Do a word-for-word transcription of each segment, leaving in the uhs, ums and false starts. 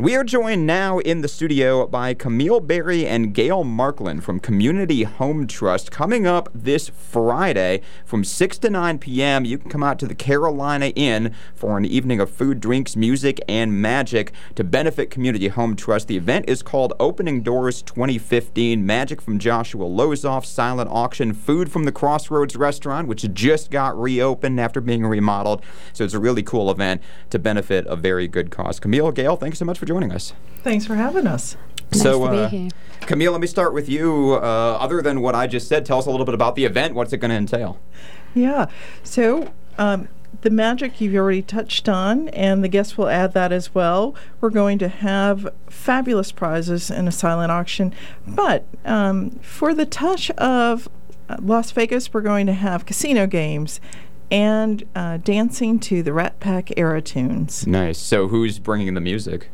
We are joined now in the studio by Camille Berry and Gail Markland from Community Home Trust. Coming up this Friday from six to nine p.m., you can come out to the Carolina Inn for an evening of food, drinks, music, and magic to benefit Community Home Trust. The event is called Opening Doors twenty fifteen. Magic from Joshua Lozoff, silent auction, food from the Crossroads restaurant, which just got reopened after being remodeled. So it's a really cool event to benefit a very good cause. Camille, Gail, thank you so much for joining us. Thanks for having us. Nice so, to be uh, here. Camille, let me start with you. Uh, other than what I just said, tell us a little bit about the event. What's it going to entail? Yeah. So, um, the magic you've already touched on, and the guests will add that as well. We're going to have fabulous prizes in a silent auction. But um, for the touch of Las Vegas, we're going to have casino games and uh, dancing to the Rat Pack era tunes. Nice. So who's bringing the music?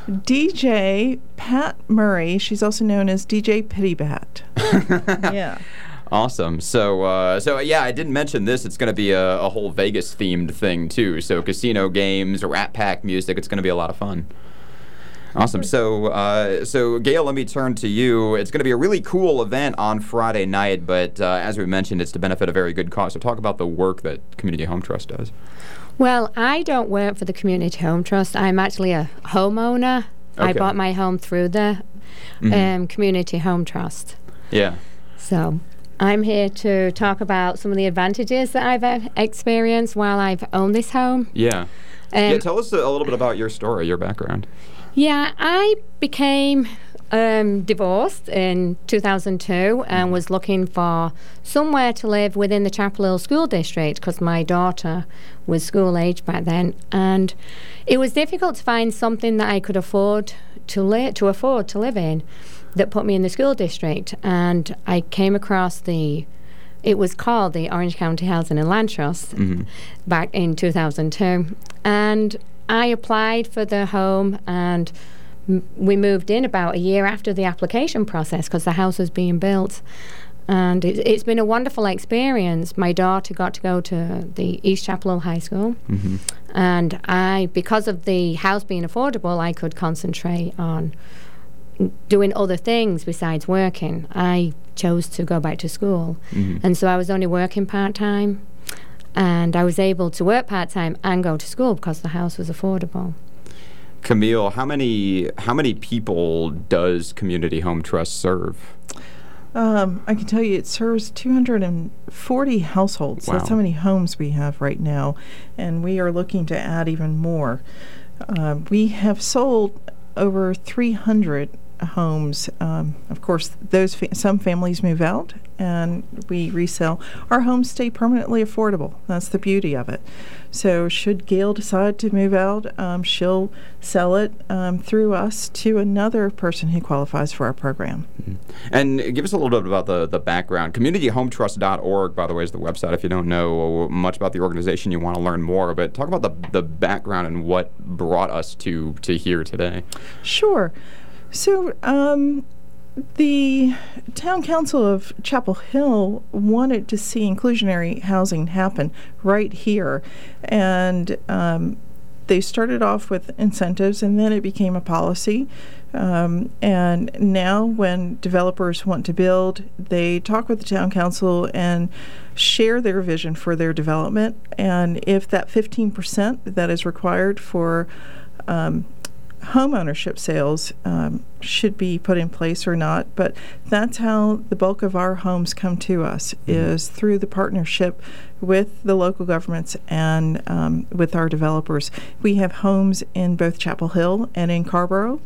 D J Pat Murray. She's also known as D J Pittybat. Yeah. Awesome. So, uh, so yeah, I didn't mention this. It's going to be a, a whole Vegas-themed thing, too. So casino games, Rat Pack music. It's going to be a lot of fun. Awesome. So, uh, so Gail, let me turn to you. It's going to be a really cool event on Friday night, but uh, as we mentioned, it's to benefit a very good cause. So talk about the work that Community Home Trust does. Well, I don't work for the Community Home Trust. I'm actually a homeowner. Okay. I bought my home through the Mm-hmm. um, Community Home Trust. Yeah. So I'm here to talk about some of the advantages that I've uh, experienced while I've owned this home. Yeah. Um, yeah. Tell us a, a little bit about your story, your background. Yeah, I became um, divorced in two thousand two and was looking for somewhere to live within the Chapel Hill School District because my daughter was school age back then, and it was difficult to find something that I could afford to li- to afford to live in that put me in the school district. And I came across the it was called the Orange County Housing and Land Trust Mm-hmm. back in two thousand two, and I applied for the home, and m- we moved in about a year after the application process because the house was being built. And it, it's been a wonderful experience. My daughter got to go to the East Chapel Hill High School, Mm-hmm. and I, because of the house being affordable, I could concentrate on doing other things besides working. I chose to go back to school, Mm-hmm. and so I was only working part-time. And I was able to work part-time and go to school because the house was affordable. Camille, how many how many people does Community Home Trust serve? Um, I can tell you it serves two hundred forty households. Wow. That's how many homes we have right now, and we are looking to add even more. Uh, we have sold over three hundred homes. Um, of course, those fa- some families move out, and we resell. Our homes stay permanently affordable. That's the beauty of it. So should Gail decide to move out, um, she'll sell it um, through us to another person who qualifies for our program. Mm-hmm. And give us a little bit about the, the background. community home trust dot org, by the way, is the website if you don't know much about the organization, you want to learn more. But talk about the, the background and what brought us to, to here today. Sure. So, um, the Town Council of Chapel Hill wanted to see inclusionary housing happen right here, and um, they started off with incentives, and then it became a policy. Um, and now when developers want to build, they talk with the Town Council and share their vision for their development, and if that fifteen percent that is required for um, home ownership sales um, should be put in place or not. But that's how the bulk of our homes come to us, mm-hmm. is through the partnership with the local governments and um, with our developers. We have homes in both Chapel Hill and in Carrboro,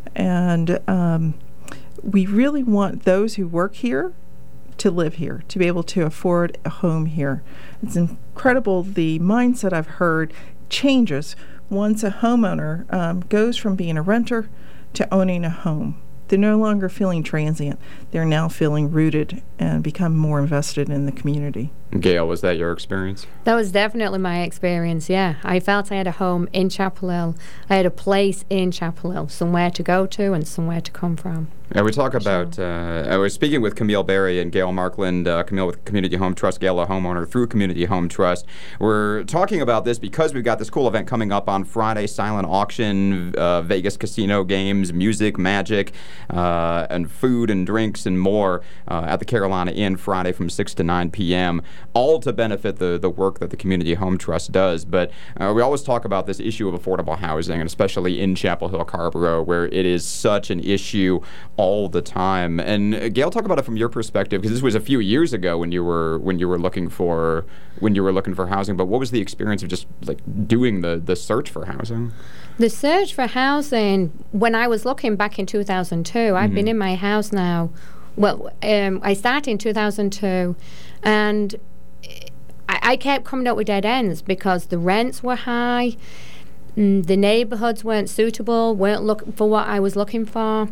and um, we really want those who work here to live here, to be able to afford a home here. It's incredible the mindset I've heard changes once a homeowner um, goes from being a renter to owning a home. They're no longer feeling transient. They're now feeling rooted and become more invested in the community. Gail, was that your experience? That was definitely my experience, yeah. I felt I had a home in Chapel Hill. I had a place in Chapel Hill, somewhere to go to and somewhere to come from. Yeah, we talk about, uh, I was speaking with Camille Berry and Gail Markland, uh, Camille with Community Home Trust, Gail a homeowner through Community Home Trust. We're talking about this because we've got this cool event coming up on Friday, silent auction, uh, Vegas casino games, music, magic, uh, and food and drinks and more uh, at the Carolina Inn Friday from six to nine p.m., all to benefit the, the work that the Community Home Trust does. But uh, we always talk about this issue of affordable housing, and especially in Chapel Hill, Carrboro, where it is such an issue all the time. And uh, Gail, talk about it from your perspective, because this was a few years ago when you were when you were looking for when you were looking for housing. But what was the experience of just like doing the the search for housing? The search for housing, when I was looking back in two thousand two, mm-hmm. I've been in my house now. Well, um, I started in two thousand two, and I, I kept coming up with dead ends because the rents were high, mm, the neighborhoods weren't suitable, weren't looking for what I was looking for.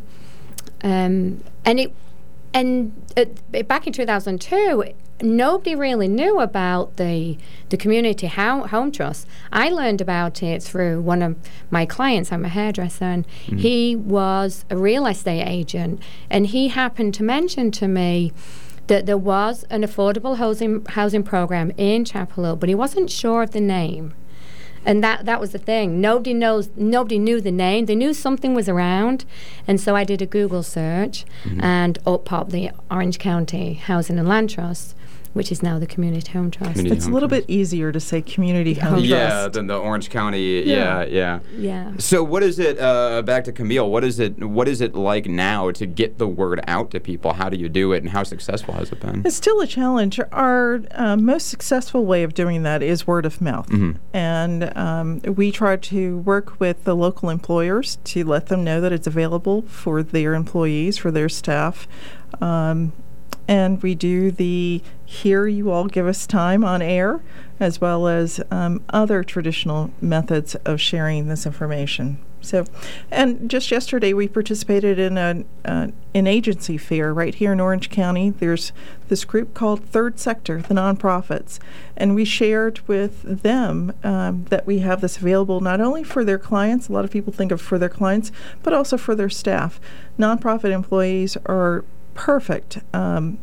Um, and it, and uh, back in two thousand two, nobody really knew about the the community ho- home trust. I learned about it through one of my clients. I'm a hairdresser, and mm-hmm. he was a real estate agent, and he happened to mention to me that there was an affordable housing housing program in Chapel Hill, but he wasn't sure of the name. And that that was the thing. Nobody knows. Nobody knew the name. They knew something was around, and so I did a Google search, mm-hmm. and up popped the Orange County Housing and Land Trust, which is now the Community Home Trust. Community it's Home a little Trust. Bit easier to say Community Home yeah, Trust. Yeah, than the Orange County. Yeah, yeah. Yeah. yeah. So what is it, uh, back to Camille, what is it What is it like now to get the word out to people? How do you do it, and how successful has it been? It's still a challenge. Our uh, most successful way of doing that is word of mouth. Mm-hmm. And um, we try to work with the local employers to let them know that it's available for their employees, for their staff. Um, And we do the here you all give us time on air, as well as um, other traditional methods of sharing this information. So, and just yesterday we participated in a, uh, an agency fair right here in Orange County. There's this group called Third Sector, the nonprofits, and we shared with them um, that we have this available not only for their clients, a lot of people think of for their clients, but also for their staff. Nonprofit employees are perfect um,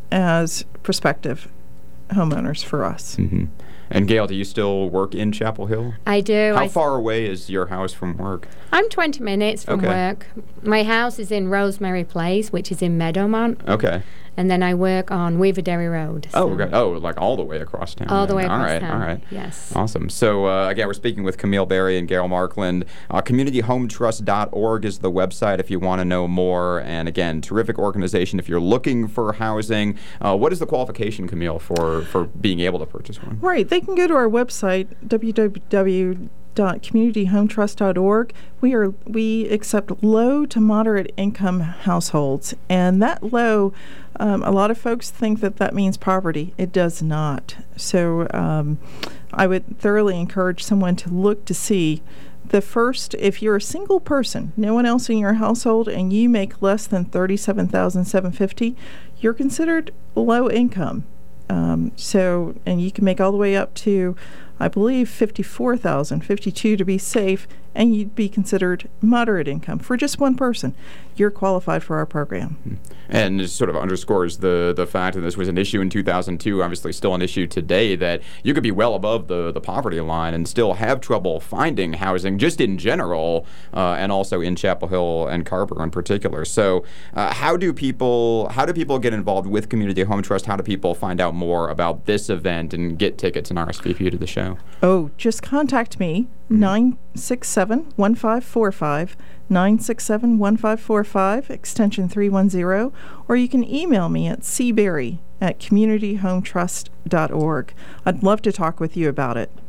as prospective homeowners for us. Mm-hmm. And Gail, do you still work in Chapel Hill? I do. How I far away is your house from work? I'm twenty minutes from okay. work. My house is in Rosemary Place, which is in Meadowmont. Okay. And then I work on Weaverderry Road. Oh, so. okay. Oh, like all the way across town. All the way all across right, town. All right, yes. Awesome. So, uh, again, we're speaking with Camille Berry and Gail Markland. Uh, community home trust dot org is the website if you want to know more. And, again, terrific organization if you're looking for housing. Uh, what is the qualification, Camille, for, for being able to purchase one? Right. They can go to our website, w w w dot community home trust dot org. We are we accept low to moderate income households, and that low, um, a lot of folks think that that means poverty. It does not. So um, I would thoroughly encourage someone to look to see the first, if you're a single person, no one else in your household, and you make less than thirty-seven thousand seven hundred fifty dollars, you're considered low income. Um, so, and you can make all the way up to, I believe, fifty-four thousand, fifty-two to be safe, and you'd be considered moderate income for just one person. You're qualified for our program. And it sort of underscores the the fact that this was an issue in two thousand two, obviously still an issue today, that you could be well above the, the poverty line and still have trouble finding housing, just in general, uh, and also in Chapel Hill and Carrboro in particular. So uh, how do people how do people get involved with Community Home Trust? How do people find out more about this event and get tickets and R S V P to the show? Oh, just contact me, mm-hmm. nine six seven, one five four five, nine six seven, one five four five, extension three one zero, or you can email me at c berry at community home trust dot org. I'd love to talk with you about it.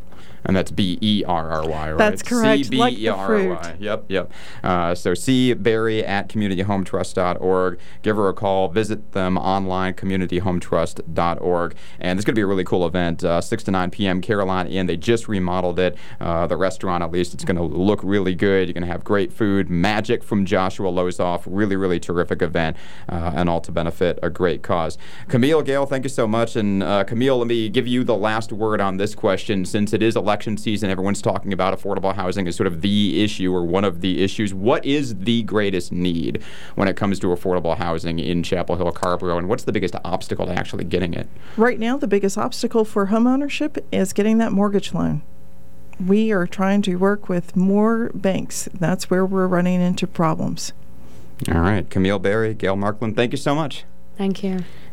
And that's B E R R Y, right? That's correct, C B E R R Y. like the fruit. Yep, yep. Uh, so C. Berry at community home trust dot org. Give her a call. Visit them online, community home trust dot org. And it's going to be a really cool event, uh, six to nine p.m. Carolina Inn. They just remodeled it. Uh, the restaurant, at least, it's going to look really good. You're going to have great food, magic from Joshua Lozoff. Really, really terrific event, uh, and all to benefit a great cause. Camille, Gail, thank you so much. And uh, Camille, let me give you the last word on this question. Since it is election season, everyone's talking about affordable housing as sort of the issue or one of the issues. What is the greatest need when it comes to affordable housing in Chapel Hill, Carrboro, and what's the biggest obstacle to actually getting it? Right now, the biggest obstacle for homeownership is getting that mortgage loan. We are trying to work with more banks. That's where we're running into problems. All right. Camille Berry, Gail Marklin, thank you so much. Thank you.